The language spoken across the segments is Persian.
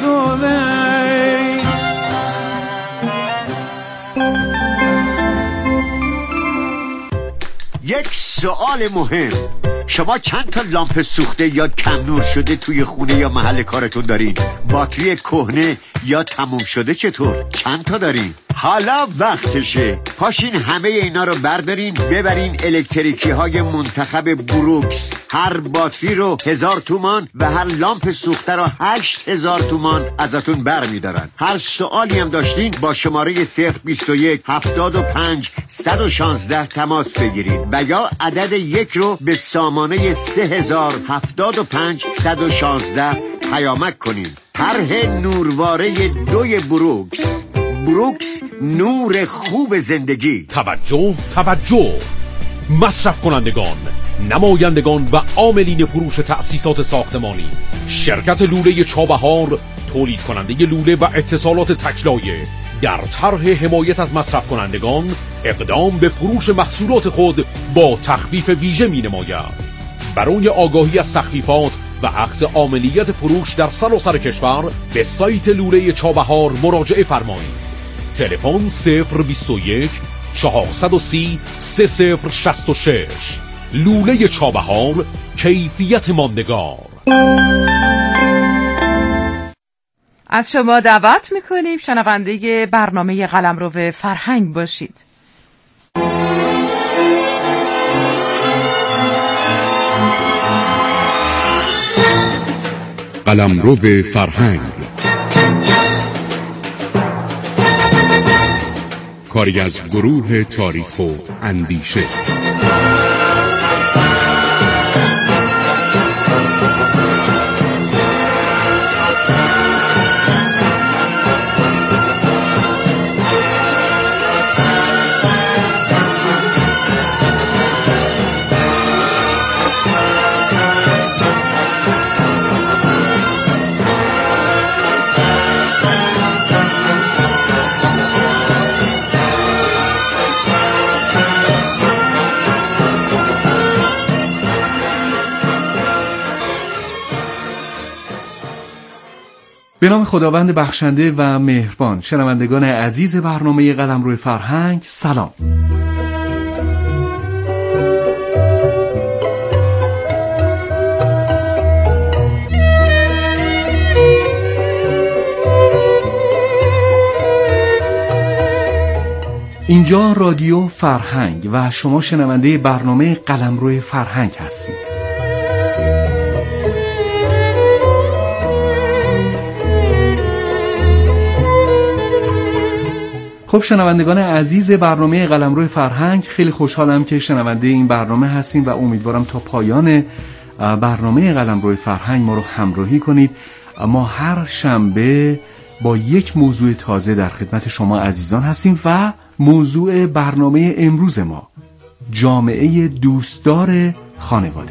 soleil. یک سوال مهم، شما چند تا لامپ سوخته یا کم نور شده توی خونه یا محل کارتون دارین؟ باتری کهنه یا تموم شده چطور؟ چند تا دارین؟ حالا وقتشه، پاشین همه اینا رو بردارین ببرین الکتریکی های منتخب بروکس. هر باتری رو 1000 تومان و هر لامپ سوخته رو 8000 تومان ازتون برمیدارن. هر سوالی هم داشتین با شماره 021 75 116 تماس بگیرید و یا عدد 1 رو به سامانه 3075 116 پیامک کنین. طرح نورواره 2 بروکس. بروکس، نور خوب زندگی. توجه مصرف کنندگان، نمایندگان و عاملین فروش تأسیسات ساختمانی، شرکت لوله چابهار تولید کننده لوله و اتصالات تکلایه در طرح حمایت از مصرف کنندگان اقدام به فروش محصولات خود با تخفیف ویژه می نماید. برای آگاهی از تخفیفات و اخذ عاملیت فروش در سراسر کشور به سایت لوله چابهار مراجعه فرمایید. تلفن 021 430 3066. لوله چابهار، کیفیت ماندگار. از شما دعوت میکنیم شنونده برنامه قلمرو فرهنگ باشید. قلمرو فرهنگ، کاری از گروه تاریخ و اندیشه. به نام خداوند بخشنده و مهربان. شنوندگان عزیز برنامه قلمرو فرهنگ، سلام. اینجا رادیو فرهنگ و شما شنونده برنامه قلمرو فرهنگ هستید. خب شنوندگان عزیز برنامه قلمرو فرهنگ، خیلی خوشحالم که شنونده این برنامه هستیم و امیدوارم تا پایان برنامه قلمرو فرهنگ ما رو همراهی کنید. ما هر شنبه با یک موضوع تازه در خدمت شما عزیزان هستیم و موضوع برنامه امروز ما جامعه دوستدار خانواده.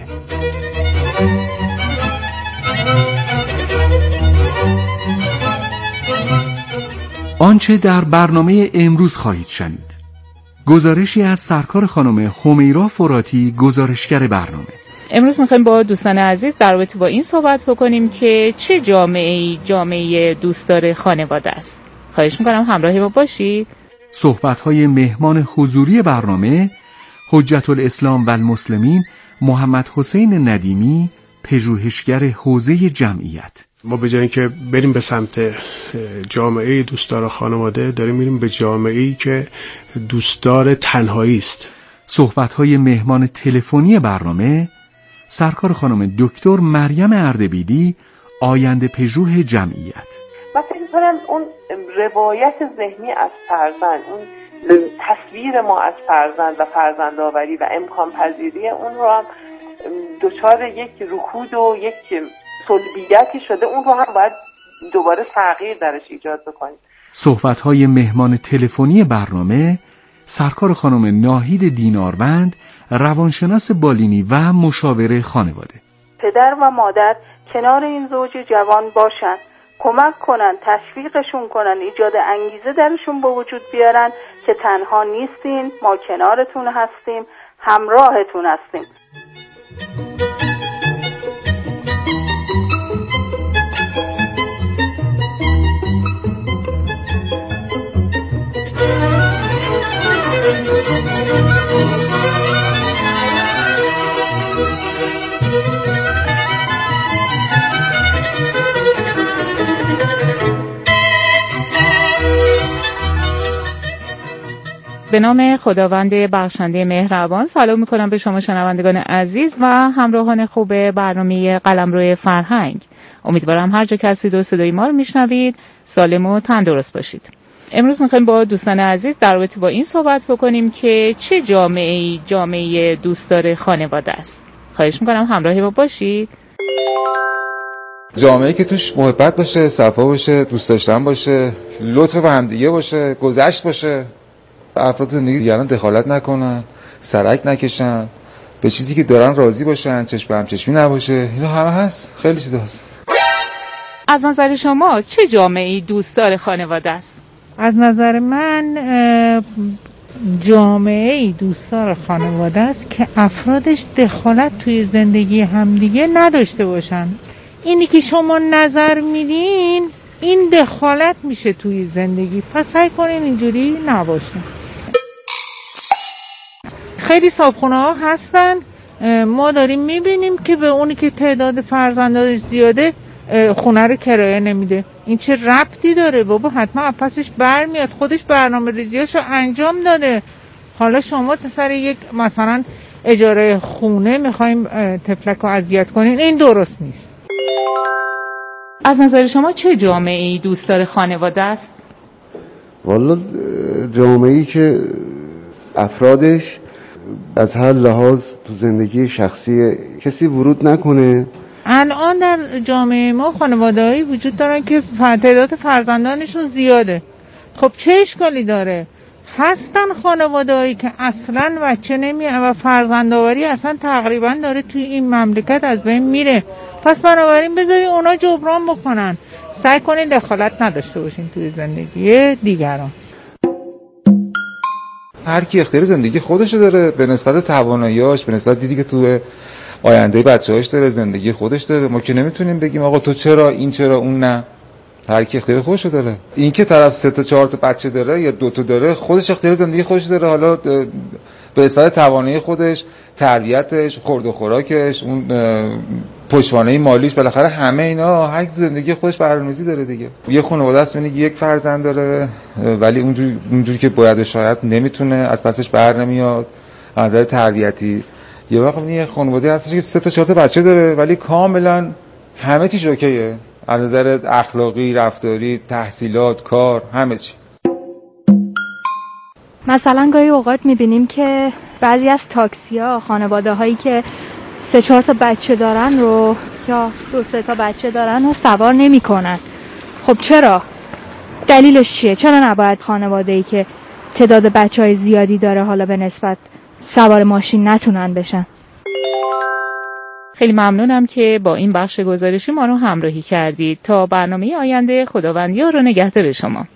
آنچه در برنامه امروز خواهید شنید گزارشی از سرکار خانم حمیرا فراتی، گزارشگر برنامه. امروز میخوایم با دوستان عزیز در رابطه با این صحبت بکنیم که چه جامعه دوستدار خانواده است. خواهش میکنم همراهی ما باشید. صحبت‌های مهمان حضوری برنامه حجت الاسلام و المسلمین محمد حسین ندیمی، پژوهشگر حوزه جمعیت. ما به جای اینکه بریم به سمت جامعه دوستدار خانواده، داریم میریم به جامعه‌ای که دوستدار تنهایی است. صحبت‌های مهمان تلفنی برنامه سرکار خانم دکتر مریم اردبیلی، آینده پژوه جمعیت. من فکر می‌کنم اون روایت ذهنی از فرزند، اون تصویر ما از فرزند و فرزندآوری و امکان پذیری اون رو هم دچار یک رکود و یک سلبیتی شده، اون رو هم باید دوباره تغییر درش ایجاد بکنیم. صحبت‌های مهمان تلفنی برنامه سرکار خانم ناهید دیناروند، روانشناس بالینی و مشاور خانواده. پدر و مادر کنار این زوج جوان باشن، کمک کنن، تشویقشون کنن، ایجاد انگیزه درشون به وجود بیارن که تنها نیستین، ما کنارتون هستیم، همراهتون هستیم. به نام خداوند بخشنده مهربان سلام میکنم به شما شنوندگان عزیز و همراهان خوب برنامه قلمرو فرهنگ. امیدوارم هر جا که هستید و صدای ما رو میشنوید سالم و تندرست باشید. امروز میخوایم با دوستان عزیز در رابطه با این صحبت بکنیم که چه جامعه دوستدار خانواده است. خواهش میکنم همراهی ما باشید. جامعه‌ای که توش محبت باشه، صفا باشه، دوست داشتن باشه، لطف به همدیگه باشه، گذشت باشه، افراد زندگی دیگران دخالت نکنن، سرک نکشن، به چیزی که دارن راضی باشن، چشم به هم چشمی نباشه. اینا همه هست، خیلی چیزا هست. از نظر شما چه جامعه‌ای دوستدار خانواده است؟ از نظر من جامعه‌ای دوستدار خانواده است که افرادش دخالت توی زندگی همدیگه نداشته باشن. اینی که شما نظر میدین این دخالت میشه توی زندگی، پس سعی کنین اینجوری نباشه. خیلی صاحبخونه ها هستن، ما داریم میبینیم که به اونی که تعداد فرزندانش زیاده خونه رو کرایه نمیده. این چه ربطی داره بابا؟ حتما پسش برمیاد، خودش برنامه ریزیاشو انجام داده. حالا شما سر یک مثلا اجاره خونه میخوایم طفلک رو اذیت کنین، این درست نیست. از نظر شما چه جامعه‌ای دوستدار خانواده است؟ والا جامعه‌ای که افرادش از هر لحاظ تو زندگی شخصی کسی ورود نکنه. الان در جامعه ما خانواده‌ای وجود دارن که تعداد فرزندانشون زیاده. خب چه اشکالی داره؟ هستن خانواده‌ای که اصلاً بچه نمیاد و فرزندآوری اصلا تقریباً داره توی این مملکت از بین میره. پس بنابراین بذاری اونا جبران بکنن. سعی کنین دخالت نداشته باشین توی زندگی دیگران. هر کی اختیار زندگی خودشو داره به نسبت تواناییاش، به نسبت دیدی که تو آینده بچه‌هاش داره، زندگی خودش داره. ما که نمیتونیم بگیم آقا تو چرا این چرا اون نه. هر کی اختیار خودشو داره. این که طرف 3 تا 4 تا بچه داره یا 2 تا داره، خودش اختیار زندگی خودش داره. حالا به نسبت توانایی خودش، تربیتش، خورد و خوراکش، اون پشتوانه مالیش، بالاخره همه اینا هر کی زندگی خودش برنامه‌ریزی داره دیگه. یه خانواده است میگه یک فرزند داره ولی اونجوری که باید شاید نمیتونه، از پسش بر نمیاد از نظر تربیتی. یه وقت یه خانواده هستش که 3 تا 4 تا بچه داره ولی کاملا همه چیز اوکیه، از نظر اخلاقی، رفتاری، تحصیلات، کار، همه چی. مثلا گاهی اوقات میبینیم که بعضی از تاکسی‌ها خانواده‌هایی که 3-4 تا بچه دارن رو یا 2-3 تا بچه دارن رو سوار نمی‌کنن. خب چرا؟ دلیلش چیه؟ چرا نباید خانواده‌ای که تعداد بچه‌های زیادی داره حالا به نسبت سوار ماشین نتونن بشن؟ خیلی ممنونم که با این بخش گزارشی ما رو همراهی کردید. تا برنامه آینده خداوند یار و نگهدار شما.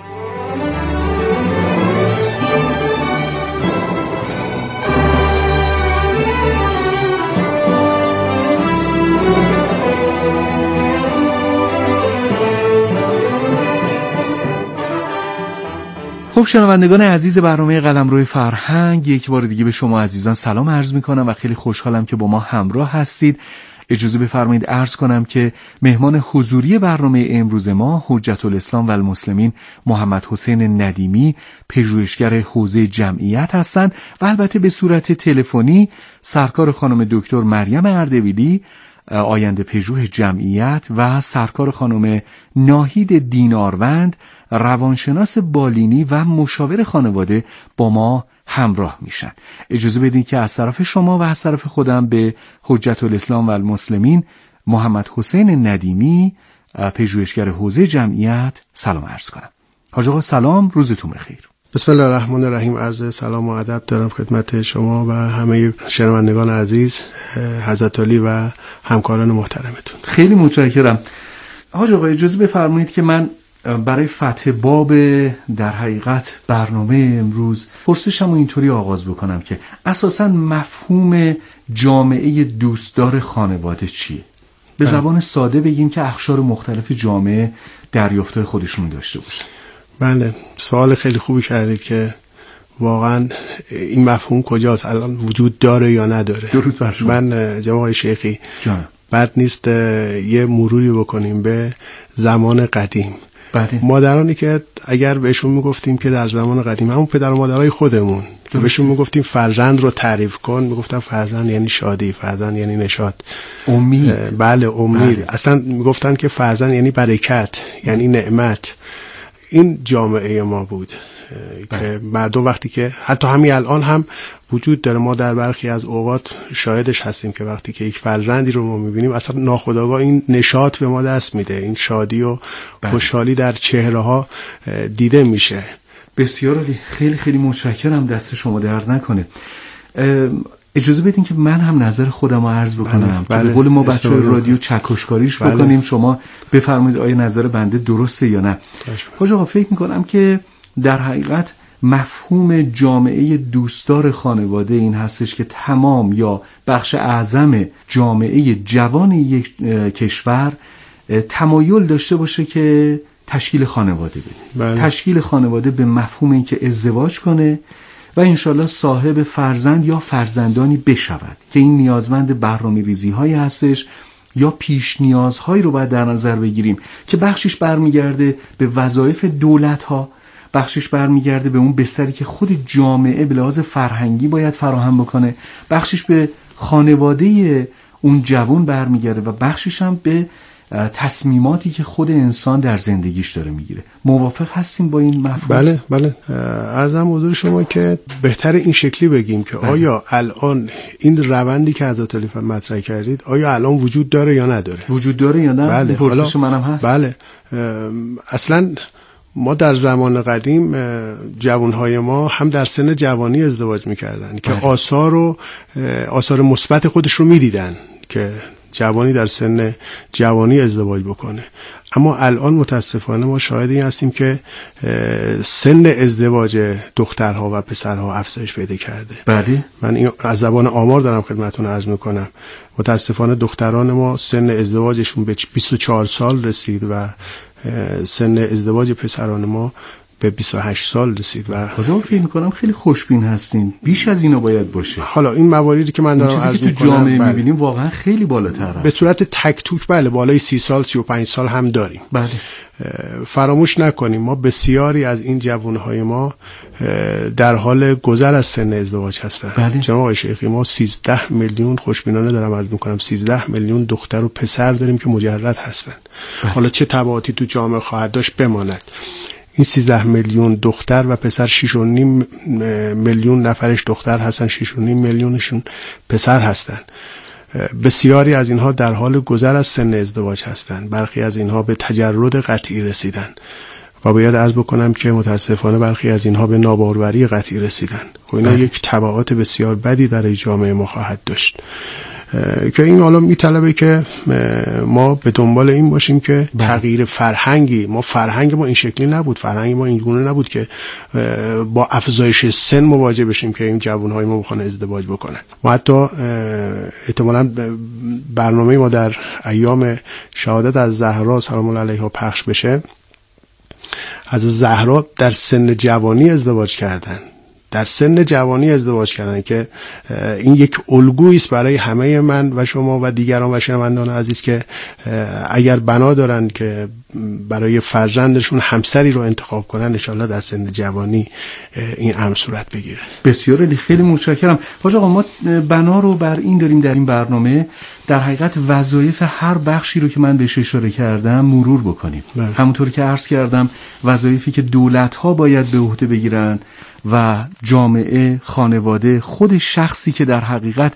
خب شنوندگان عزیز برنامه قلمرو فرهنگ، یک بار دیگه به شما عزیزان سلام عرض میکنم و خیلی خوشحالم که با ما همراه هستید. اجازه بفرمایید عرض کنم که مهمان حضوری برنامه امروز ما حجت الاسلام و المسلمین محمد حسین ندیمی، پژوهشگر حوزه جمعیت هستند و البته به صورت تلفنی سرکار خانم دکتر مریم اردبیلی، آینده پژوه جمعیت و سرکار خانم ناهید دیناروند، روانشناس بالینی و مشاور خانواده با ما همراه میشن. اجازه بدین که از طرف شما و از طرف خودم به حجت الاسلام و المسلمین محمد حسین ندیمی، پژوهشگر حوزه جمعیت سلام عرض کنم. حاج آقا سلام، روزتون بخیر. بسم الله الرحمن الرحیم. عرض سلام و ادب دارم خدمت شما و همه شنوندگان عزیز، حضرت علی و همکاران محترمتون. خیلی متشکرم. حاج آقا اجازه بفرمایید که من برای فتح باب در حقیقت برنامه امروز پرسشمو اینطوری آغاز بکنم که اساساً مفهوم جامعه دوستدار خانواده چیه؟ به زبان ساده بگیم که اقشار مختلف جامعه دریافت‌های خودشون داشته باشن. بله، سوال خیلی خوبی کردید که واقعا این مفهوم کجاست، الان وجود داره یا نداره. درود بر شما. من جناب شیخی جانم. بد نیست یه مروری بکنیم به زمان قدیم. مادرانی که اگر بهشون میگفتیم که در زمان قدیم همون پدر و مادرای خودمون که بهشون میگفتیم فرزند رو تعریف کن، میگفتن فرزند یعنی شادی، فرزند یعنی نشاط، امید. بله امید. اصلا میگفتن که فرزند یعنی برکت، یعنی نعمت. این جامعه ما بود که مردم وقتی که حتی همین الان هم وجود داره، ما در برخی از اوقات شاهدش هستیم که وقتی که یک فرزندی رو ما میبینیم اصلا ناخودآگاه این نشاط به ما دست میده، این شادی و خوشحالی در چهره ها دیده میشه. بسیار عالی، خیلی خیلی متشکرم، دست شما درد نکنه. اجازه بدین که من هم نظر خودم رو عرض بکنم که به قول ما بچه‌های رادیو چکشکاریش بکنیم. شما بفرمایید آیا نظر بنده درسته یا نه. حاج آقا فکر میکنم که در حقیقت مفهوم جامعه دوستدار خانواده این هستش که تمام یا بخش اعظم جامعه جوان یک کشور تمایل داشته باشه که تشکیل خانواده بده. تشکیل خانواده به مفهوم این که ازدواج کنه و انشالله صاحب فرزند یا فرزندانی بشود که این نیازمند برنامه ریزی هایی هستش یا پیش نیازهایی رو باید در نظر بگیریم که بخشش برمیگرده به وظایف دولت ها، بخشش برمیگرده به اون بستری که خود جامعه به لحاظ فرهنگی باید فراهم بکنه، بخشش به خانواده اون جوان برمیگرده و بخشش هم به تصمیماتی که خود انسان در زندگیش داره میگیره. موافق هستیم با این مفهوم؟ بله. عرضم حضور شما که بهتر این شکلی بگیم که آیا الان این روندی که حضرت علی مطرح کردید آیا الان وجود داره یا نداره؟ وجود داره یا نه؟ بله. پرسش منم هست. بله. اصلا ما در زمان قدیم جوانهای ما هم در سن جوانی ازدواج میکردن که آثار مثبت خودش رو میدیدن که جوانی در سن جوانی ازدواج بکنه. اما الان متاسفانه ما شاهد این هستیم که سن ازدواج دخترها و پسرها افزایش پیدا کرده. بله. من این از زبان آمار دارم خدمتتون عرض میکنم. متاسفانه دختران ما سن ازدواجشون به 24 سال رسید و سن ازدواج پسران ما به 28 سال رسید و کجا فکر می‌کنم خیلی خوشبین هستین. بیش از اینا باید باشه. حالا این مواردی که من دارم عرض می‌کنم تو جامعه می‌بینیم واقعا خیلی بالاتره. به صورت تک توک بالای 30 سال 35 سال هم داریم. بله. فراموش نکنیم ما بسیاری از این جوانهای ما در حال گذر از سن ازدواج هستن. بله. جناب آقای شیخی ما 13 میلیون خوشبینانه دارم عرض می‌کنم 13 میلیون دختر و پسر داریم که مجرد هستن. بله. حالا چه تبعاتی تو جامعه خواهد داشت بماند. این 13 میلیون دختر و پسر 6.5 میلیون نفرش دختر هستن، 6.5 میلیونشون پسر هستن. بسیاری از اینها در حال گذر از سن ازدواج هستند. برخی از اینها به تجرد قطعی رسیدن و باید عرض بکنم که متاسفانه برخی از اینها به ناباروری قطعی رسیدن. خب اینا یک تبعات بسیار بدی در جامعه ما خواهد داشت که این حالا میطلبه که ما به دنبال این باشیم که تغییر فرهنگی، فرهنگ ما این شکلی نبود، فرهنگ ما اینگونه نبود که با افزایش سن مواجه بشیم که این جوانهای ما بخوان ازدواج بکنن. ما حتی احتمالاً برنامه ما در ایام شهادت از زهرا سلام الله علیها پخش بشه، از زهرا در سن جوانی ازدواج کردن، در سن جوانی ازدواج کردن که این یک الگویی است برای همه من و شما و دیگران و شنوندگان عزیز که اگر بنا دارن که برای فرزندشون همسری رو انتخاب کنن ان شاءالله در سن جوانی این امر صورت بگیره. بسیار عالی، خیلی متشکرم. حاج آقا ما بنا رو بر این داریم در این برنامه در حقیقت وظایف هر بخشی رو که من بهش اشاره کردم مرور بکنیم. همونطور که عرض کردم وظایفی که دولت‌ها باید به عهده بگیرن و جامعه، خانواده، خود شخصی که در حقیقت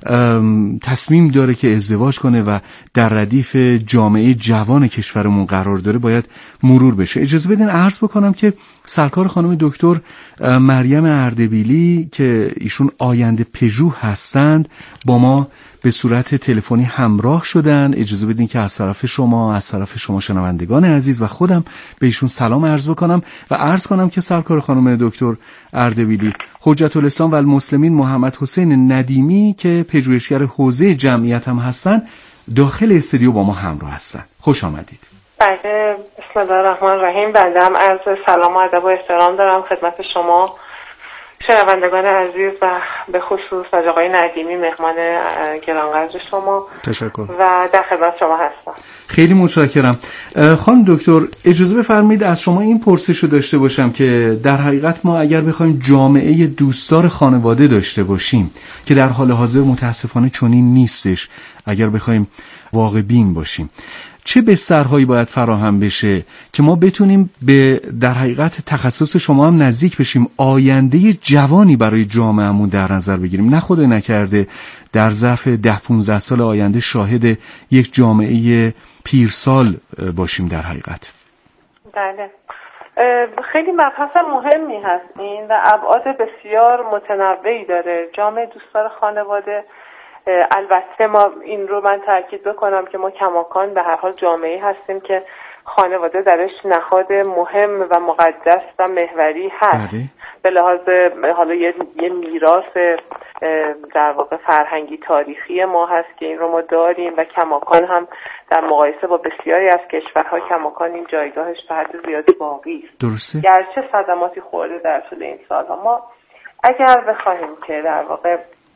تصمیم داره که ازدواج کنه و در ردیف جامعه جوان کشورمون قرار داره باید مرور بشه. اجازه بدین عرض بکنم که سرکار خانم دکتر مریم اردبیلی که ایشون آینده پژو هستند با ما به صورت تلفنی همراه شدن. اجازه بدین که از طرف شما شنوندگان عزیز و خودم به ایشون سلام عرض بکنم و عرض کنم که سرکار خانم دکتر اردبیلی حجت الاسلام و المسلمین محمد حسین ندیمی که پژوهشگر حوزه جمعیت هم هستن داخل استودیو با ما همراه هستن. خوش آمدید. بله، بسم الله الرحمن الرحیم. بنده هم عرض سلام و ادب و احترام دارم خدمت شما شنوندگان عزیز و به خصوص از آقای ندیمی مهمان گرانقدر شما تشکر و در خدمت شما هستم. خیلی متشکرم. خانم دکتر اجازه بفرمایید از شما این پرسش رو داشته باشم که در حقیقت ما اگر بخوایم جامعه دوستدار خانواده داشته باشیم که در حال حاضر متاسفانه چنین نیستش، اگر بخوایم واقع بین باشیم، چه بسترهایی باید فراهم بشه که ما بتونیم به در حقیقت تخصص شما هم نزدیک بشیم، آینده جوانی برای جامعهمون در نظر بگیریم، نه خدای نکرده در ظرف 10-15 سال آینده شاهد یک جامعه پیرسال باشیم در حقیقت. بله، خیلی مبحث مهمی هست این و ابعاد بسیار متنوعی داره. جامعه دوستدار خانواده، البته ما این رو من تاکید بکنم که ما کماکان به هر حال جامعه‌ای هستیم که خانواده درش نهاد مهم و مقدس و محوری هست. به لحاظ حالا یه میراث در واقع فرهنگی تاریخی ما هست که این رو ما داریم و کماکان هم در مقایسه با بسیاری از کشورها کماکان این جایگاهش تا حد زیادی باقی است. درسته. گرچه صدماتی خورده در طول این سالها. ما اگر بخوایم که در واقع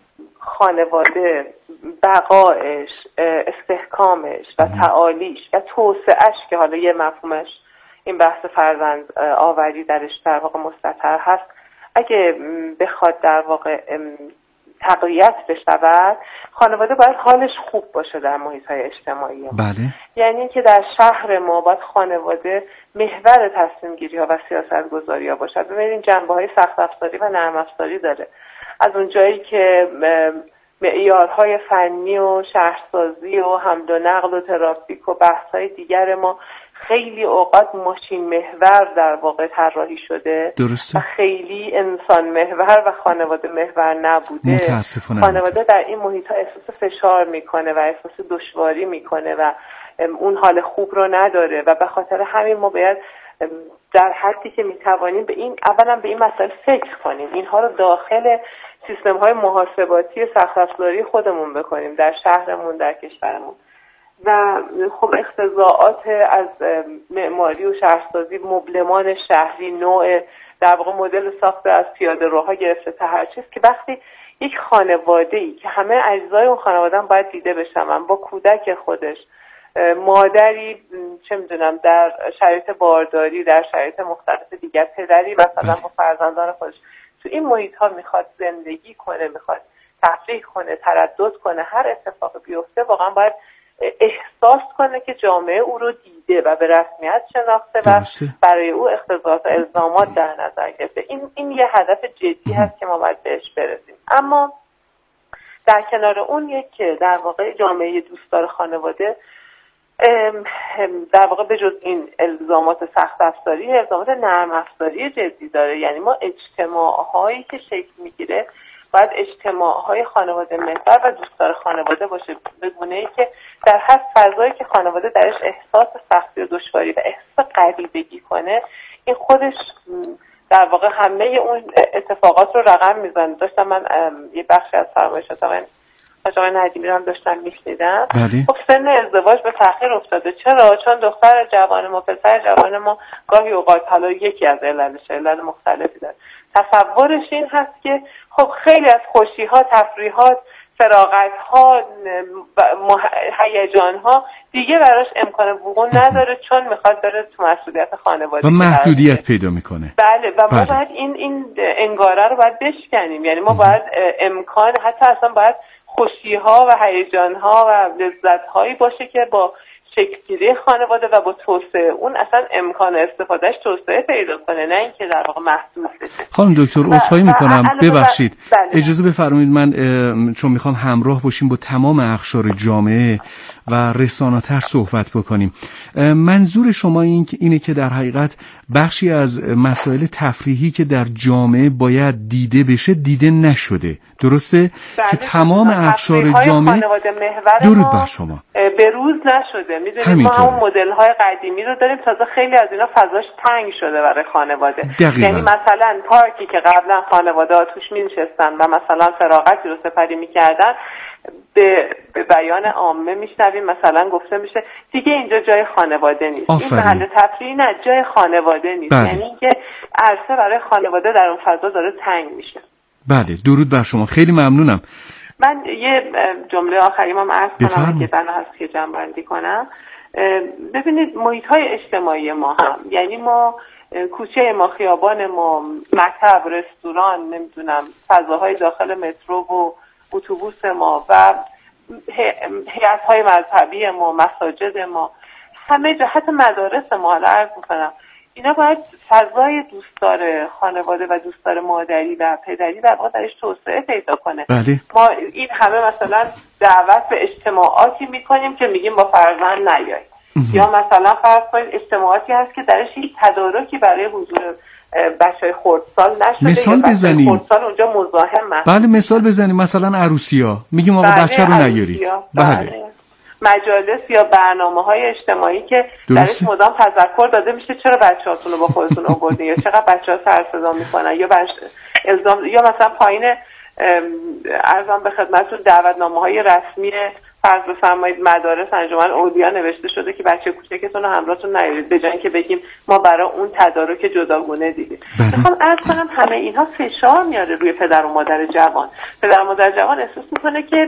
خانواده بقایش، استحکامش و تعالیش و توسعهش که حالا یه مفهومش این بحث فرزند آوری درش در واقع مستتر هست، اگه بخواد در واقع تقویت بشود، خانواده باید حالش خوب باشه در محیط‌های اجتماعی ما. بله. یعنی که در شهر ما باید خانواده محور تصمیم‌گیری‌ها و سیاست‌گذاری‌ها باشد. ببینید جنبه‌های سخت افزاری و نرم افزاری داره. از اونجایی که معیارهای فنی و شهرسازی و حمل و نقل و ترافیک و بحث‌های دیگر ما خیلی اوقات ماشین محور در واقع طراحی شده. درسته. و خیلی انسان محور و خانواده محور نبوده. متاسفانه خانواده در این محیط‌ها احساس فشار میکنه و احساس دشواری میکنه و اون حال خوب رو نداره و به خاطر همین ما باید در حدی که میتوانیم به این اولا به این مسائل فکر کنیم، اینها رو داخل سیستم‌های محاسباتی سخت افزاری خودمون بکنیم در شهرمون، در کشورمون. و خب اقتضاعات از معماری و شهرسازی، مبلمان شهری، نوع در واقع مدل ساخته از پیاده‌روها گرفته تا هر چیز که وقتی یک خانواده‌ای که همه اجزای اون خانواده هم باید دیده بشن، با کودک خودش، مادری چه میدونم در شرایط بارداری، در شرایط مختلف دیگر، پدری مثلا با فرزندان خودش تو این محیط ها میخواد زندگی کنه، میخواد تفریح کنه، تردد کنه، هر اتفاق بیفته واقعا باید احساس کنه که جامعه او رو دیده و به رسمیت شناخته و برای او اقتضاعات و الزامات در نظر گرفته. این یه هدف جدی هست که ما باید بهش برسیم. اما در کنار اون یک در واقع جامعه دوستدار خانواده در واقع به جز این الزامات سخت افزاری، الزامات نرم افزاری جدی داره. یعنی ما اجتماعهایی که شکل میگیره باید اجتماعهای خانواده محور و دوستدار خانواده باشه، به گونه‌ای که در هر فضایی که خانواده درش احساس سختی و دشواری و احساس غریبگی کنه، این خودش در واقع همه اون اتفاقات رو رقم میزنه. داشتم من یه بخشی از فرمایشات آقای ندیمی رو هم داشتم میشنیدم. خب سن ازدواج به تأخیر افتاده. چرا؟ چون دختر جوان ما، پسر جوان ما گاهی اوقات، حالا یکی از علتش، علت مختلفی داره، تصورش این هست که خب خیلی از خوشی‌ها، تفریحات، فراغت‌ها، هیجان‌ها دیگه براش امکان وقوع نداره چون میخواد بره تو مسئولیت خانواده و محدودیت پیدا میکنه. بله و ما باید این انگاره رو باید بشکنیم. یعنی ما باید امکان، حتی اصلا باید خوشی‌ها و هیجان‌ها و لذت‌هایی باشه که با شکل‌گیری خانواده و با توسعه اون اصلا امکان استفادهش توسعه پیدا کنه، نه اینکه در واقع محدود بشه. خانم دکتر عذرخواهی میکنم، ببخشید اجازه بفرمایید من چون میخوام همراه باشیم با تمام اقشار جامعه و رسانه‌تر صحبت بکنیم. منظور شما اینه که در حقیقت بخشی از مسائل تفریحی که در جامعه باید دیده بشه دیده نشده، درسته؟ که تمام اقشار جامعه درود بر شما به روز نشده. میدونید ما همون مدل‌های قدیمی رو داریم، تازه خیلی از اینا فضاش تنگ شده برای خانواده. یعنی مثلا پارکی که قبلا خانواده‌ها توش می‌نشستن و مثلا فراغتی رو سپری می‌کردن، به بیان عامه میشنویم مثلا گفته میشه دیگه اینجا جای خانواده نیست. این محل تفریحی نه، جای خانواده نیست. یعنی اینکه عرصه برای خانواده در اون فضا داره تنگ میشه. بله، درود بر شما، خیلی ممنونم. من یه جمله آخری هم عرض کنم که بنا هست که جمع‌بندی کنم. ببینید محیط‌های اجتماعی ما هم، یعنی ما کوچه ما، خیابان ما، مکتب، رستوران، نمیدونم فضاهای داخل مترو و اتوبوس ما و هیئت‌های مذهبی ما، مساجد ما، همه جا، حتی مدارس ما، حالا عرض می‌کنم اینا باید فضای دوستدار خانواده و دوستدار مادری و پدری در واقع درش توسعه پیدا کنه. بله. ما این همه مثلا دعوت به اجتماعاتی میکنیم که میگیم با فرزند نیایید، یا مثلا فرض کنید اجتماعاتی هست که درش هیچ تدارکی برای حضور بچهای خردسال نشده، مثال بزنیم خردسال اونجا مزاحم هست. بله، مثال بزنیم، مثلا عروسیا میگیم آقا بچه رو نیارید. بله. مجالس یا برنامه‌های اجتماعی که درش مدام تذکر داده میشه چرا بچه‌هاتون رو با خودتون آوردین، یا چقدر بچه‌ها سر صدا میکنن، یا الزام، یا مثلا پایین ارزم به خدمتتون دعوتنامه‌های رسمی فرض بفرمایید مدارس، انجمن اولیا نوشته شده که بچه کوچکتون رو همراهتون نیارید، به جای اینکه بگیم ما برای اون تدارک جداگونه دیدیم. میخوام عرض کنم همه اینها فشار میاره روی پدر و مادر جوان. پدر و مادر جوان احساس میکنه که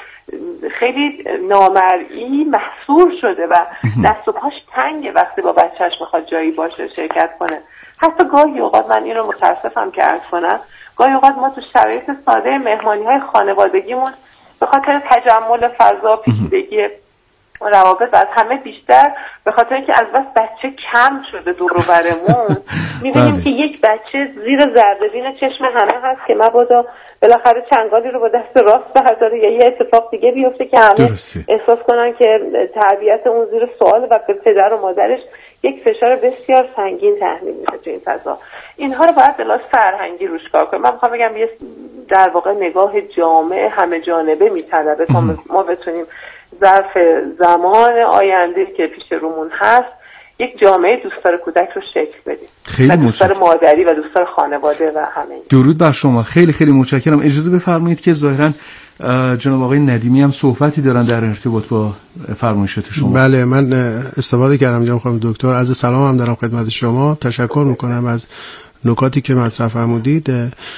خیلی نامرئی محصور شده و دست و پاش تنگه وقتی با بچهش میخواد جایی باشه، شرکت کنه. حتی گاهی اوقات، من این رو متاسفم که عرض کنم، گاهی اوقات ما تو شرایط ساده مهمانی‌های خانوادگیمون به خاطر تجمل فضا، پیچیدگی روابط از همه بیشتر، به خاطر اینکه از بس بچه کم شده دور و برمون، می‌بینیم که یک بچه زیر ذره‌بین چشم همه هست که مبادا بالاخره چنگالی رو با دست راست برداره یا یه اتفاق دیگه بیفته که همه احساس کنن که تربیت اون زیر سوال و به پدر و مادرش یک فشار بسیار سنگین تحمیل میشه تو این فضا. اینها رو باید بلاس فرهنگی روش کار کنیم. من میخوام بگم یه در واقع نگاه جامع همه جانبه میطلبه تا ما بتونیم ظرف زمان آینده که پیش رومون هست یک جامعه دوستدار کودک رو شکل بدیم. خیلی دوستدار مادری و دوستدار خانواده و همه این. درود بر شما، خیلی خیلی متشکرم. اجازه بفرمایید که ظاهراً جناب آقای ندیمی هم صحبتی دارن در ارتباط با فرمایشات شما. بله، من استفاده کردم جناب خانم دکتر، از سلام هم دارم خدمت شما، تشکر میکنم از نکاتی که مطرح فرمودید.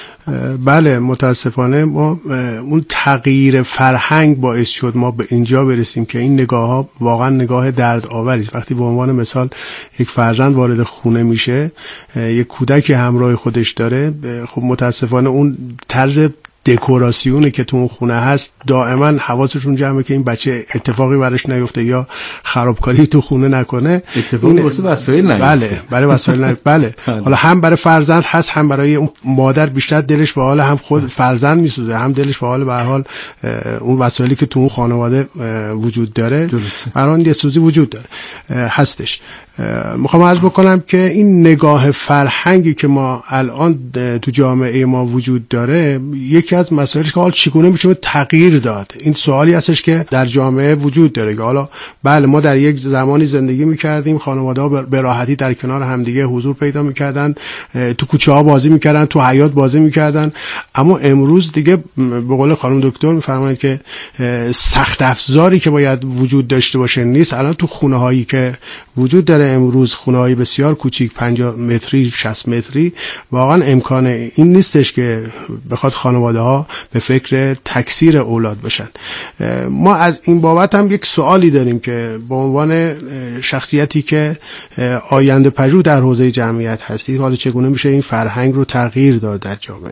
بله، متاسفانه ما اون تغییر فرهنگ باعث شد ما به اینجا برسیم که این نگاه ها واقعا نگاه درد آوری است. وقتی به عنوان مثال یک فرزند وارد خونه میشه، یک کودک همراه خودش داره، خب متاسفانه اون طرز دکوراسیونه که تو اون خونه هست دائما حواسشون جمعه که این بچه اتفاقی براش نیفته یا خرابکاری تو خونه نکنه. اتفاقی واسه وسایل نیفته. بله، برای وسایل نیفته. بله. حالا هم برای فرزند هست، هم برای اون مادر بیشتر دلش به حال هم خود فرزند میسوزه، هم دلش به حال به هر حال اون وسایلی که تو اون خانواده وجود داره، برای یه سوزی وجود داره هستش. میخوام عرض بکنم که این نگاه فرهنگی که ما الان تو جامعه ما وجود داره، یکی از مسائلش که حالا چگونه میشه تغییر داد. این سوالی هستش که در جامعه وجود داره که حالا بله ما در یک زمانی زندگی میکردیم، خانواده‌ها به راحتی در کنار همدیگه حضور پیدا میکردن، تو کوچه ها بازی میکردن، تو حیاط بازی میکردن، اما امروز دیگه به قول خانم دکتر میفرمایند که سخت افزاری که باید وجود داشته باشه نیست. الان تو خونه هایی که وجود داره امروز، خونه‌های بسیار کوچیک 50 متری 60 متری، واقعا امکان این نیستش که بخواد خانواده‌ها به فکر تکثیر اولاد باشن. ما از این بابت هم یک سوالی داریم که به عنوان شخصیتی که آینده پژوه در حوزه جمعیت هستید، حالا چگونه میشه این فرهنگ رو تغییر داد در جامعه؟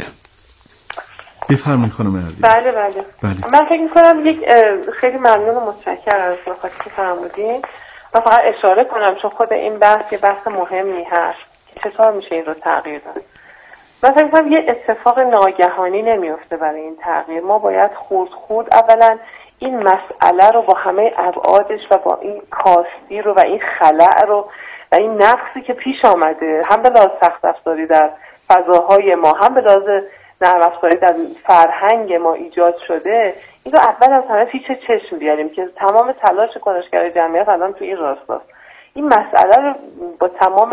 بفرمایید خانم عزیز. بله. من فکر می‌کنم یک خیلی ممنون و متشکرم از نکاتی که فرمودین. من فقط اشاره کنم چون خود این بحث یه بحث مهمی هست که چطور میشه این رو تغییر داد. من فکر می‌کنم یه اتفاق ناگهانی نمیفته برای این تغییر. ما باید خورد اولا این مسئله رو با همه ابعادش و با این کاستی رو و این خلأ رو و این نقصی که پیش آمده، هم به لحاظ سخت افزاری در فضاهای ما، هم به لحاظ نرم افزاری در فرهنگ ما ایجاد شده، این رو اول از همه پیش چشم بیاریم که تمام تلاش کنشگر جمعیت الان تو این راستاست. این مسئله رو با تمام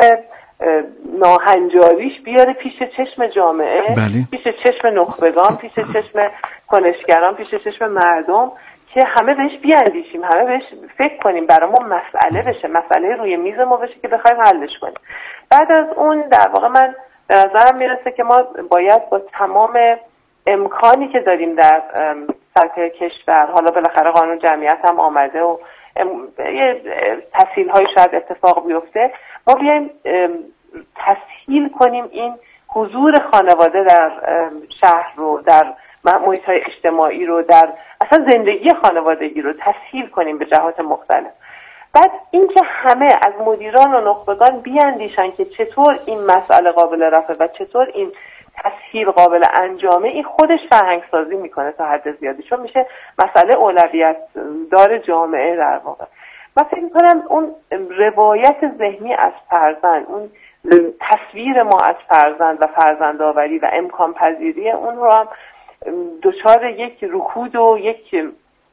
ناهنجاریش بیاره پیش چشم جامعه، پیش چشم نخبگان، پیش چشم کنشگران، پیش چشم مردم، که همه بهش بیاندیشیم، همه بهش فکر کنیم، برای ما مسئله بشه، مسئله روی میز ما بشه که بخوایم حلش کنیم. بعد از اون در واقع من به نظرم میرسه که ما باید با تمام امکانی که داریم در سطح کشور، حالا بالاخره قانون جمعیت هم آمده و یه تسهیل‌های شاید اتفاق بیفته، ما بیایم تسهیل کنیم این حضور خانواده در شهر رو، در محیط‌های اجتماعی رو، در اصلا زندگی خانوادگی رو تسهیل کنیم به جهات مختلف. بعد اینکه همه از مدیران و نخبگان بیاندیشن که چطور این مسئله قابل رفع و چطور این تسهیل قابل انجامه، این خودش فرهنگ سازی میکنه تا حد زیادی، چون میشه مسئله اولویت دار جامعه در واقع. من فکر میکنم اون روایت ذهنی از فرزند، اون تصویر ما از فرزند و فرزندآوری و امکان پذیری اون رو هم دچار یک رکود و یک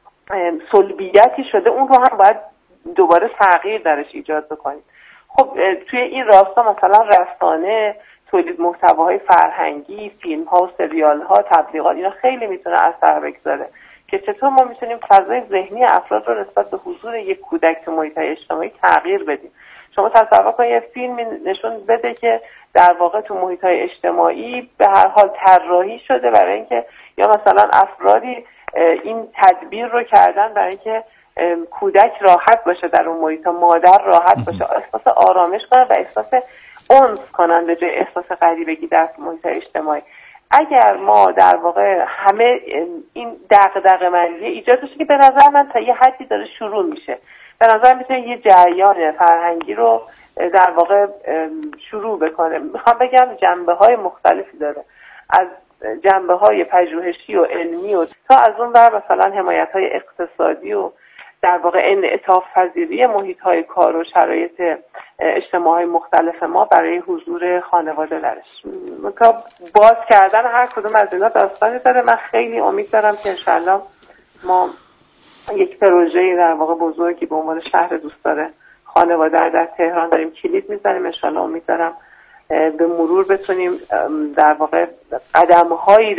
سلبیتی شده، اون رو هم باید دوباره تغییر درش ایجاد بکنیم. خب توی این راستا مثلا رسانه، تولید محتواهای فرهنگی، فیلم ها و سریال ها، تبلیغات، اینا خیلی میتونه اثر بگذاره که چطور ما میتونیم فضای ذهنی افراد رو نسبت به حضور یک کودک تو محیط‌های اجتماعی تغییر بدیم. شما تصور کنید یه فیلمی نشون بده که در واقع تو محیط‌های اجتماعی به هر حال طراحی شده برای اینکه یا مثلا افرادی این تدبیر رو کردن برای اینکه کودک راحت باشه در اون محیط، مادر راحت باشه، احساس آرامش کنه و احساس انس کنن به جای احساس غریبگی در محیط اجتماعی. اگر ما در واقع همه این دغدغه‌مندی ایجاد بشه که به نظر من تا یه حدی داره شروع میشه، به نظر میتونه یه جریان فرهنگی رو در واقع شروع بکنه. میخوام بگم جنبه‌های مختلفی داره، از جنبه‌های پژوهشی و علمی و تا از اون بر مثلا حمایت‌های اقتصادی و در واقع انعطاف پذیری محیط‌های کار و شرایط اجتماعی مختلف ما برای حضور خانواده درش. مثلا باز کردن هر کدوم از اینا داستانی داره. من خیلی امید دارم که انشالله ما یک پروژه‌ای در واقع بزرگی به عنوان شهر دوستدار خانواده در تهران داریم کلید می‌زنیم. انشالله امید دارم به مرور بتونیم در واقع قدم‌هایی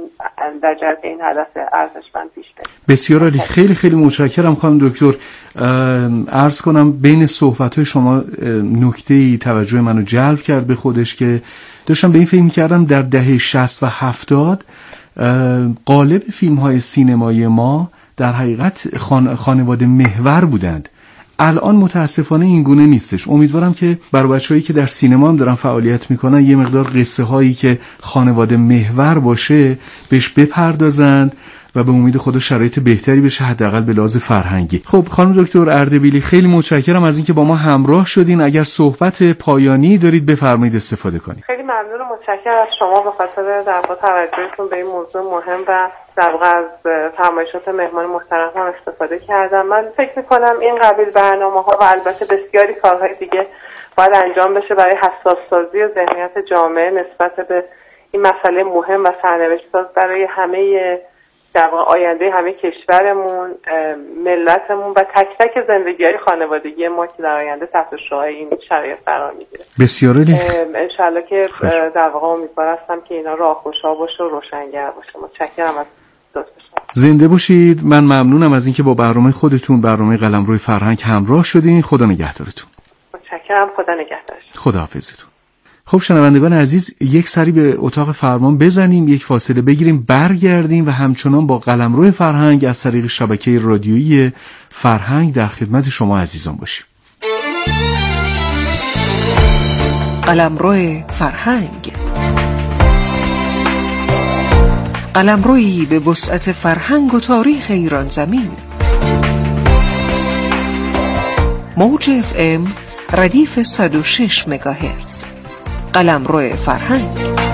در جهت این هدف ارزشمند پیش بریم. بسیار عالی، خیلی خیلی متشکرم خانم دکتر. عرض کنم بین صحبت‌های شما نکته‌ای توجه منو جلب کرد به خودش که داشتم به این فکر می‌کردم در دهه 60 و 70 غالب فیلم‌های سینمایی ما در حقیقت خانواده محور بودند. الان متاسفانه این گونه نیستش. امیدوارم که برای بچه‌هایی که در سینما هم دارن فعالیت میکنن یه مقدار قصه هایی که خانواده محور باشه بهش بپردازند و به امید خدا شرایط بهتری بشه، حداقل به لحاظ فرهنگی. خب خانم دکتر اردبیلی خیلی متشکرم از اینکه با ما همراه شدین. اگر صحبت پایانی دارید بفرمایید استفاده کنید. خیلی ممنون و متشکرم از شما به خاطر در واقع توجهتون به این موضوع مهم و در واقع از فرمایشات مهمان محترم هم استفاده کردم. من فکر می‌کنم این قبیل برنامه‌ها و البته بسیاری کارهای دیگه باید انجام بشه برای حساس سازی ذهنیت جامعه نسبت به این مسئله مهم و سرنوشت‌ساز برای همه در واقع آینده همه کشورمون، ملتمون و تک تک زندگی‌های خانوادگی ما که در آینده تحت شعاع این شرایط قرار می‌گیره. بسیار عالی. انشالله که در واقع امیدوار هستم که اینا راهگشا باشه و روشنگر باشه. متشکرم از لطفتون. زنده باشید. من ممنونم از اینکه با برنامه خودتون، برنامه قلمروی فرهنگ همراه شدین. خدا نگهدارتون. متشکرم. خدا نگهدارتون. خداحافظتون. خب شنوندگان عزیز، یک سری به اتاق فرمان بزنیم، یک فاصله بگیریم، برگردیم و همچنان با قلمرو فرهنگ از طریق شبکه رادیویی فرهنگ در خدمت شما عزیزان باشیم. قلمرو فرهنگ، قلمرویی به وسعت فرهنگ و تاریخ ایران زمین. موج FM ردیف 106 مگاهرتز. قلمرو فرهنگ.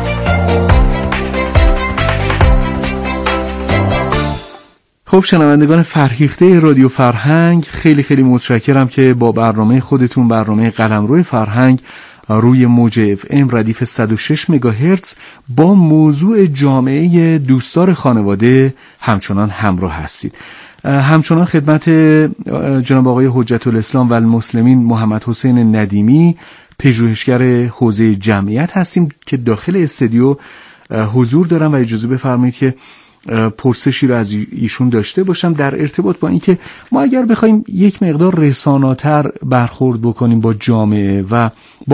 خب شنوندگان فرهیخته رادیو فرهنگ، خیلی خیلی متشکرم که با برنامه خودتون، برنامه قلمرو فرهنگ روی موج FM ردیف 106 مگاهرتز با موضوع جامعه دوستدار خانواده همچنان همراه هستید. همچنان خدمت جناب آقای حجت الاسلام و المسلمین محمد حسین ندیمی، پژوهشگر حوزه جمعیت هستیم که داخل استودیو حضور دارم و اجازه بفرمایید که پرسشی رو از ایشون داشته باشم در ارتباط با اینکه ما اگر بخوایم یک مقدار رسانه‌تر برخورد بکنیم با جامعه و با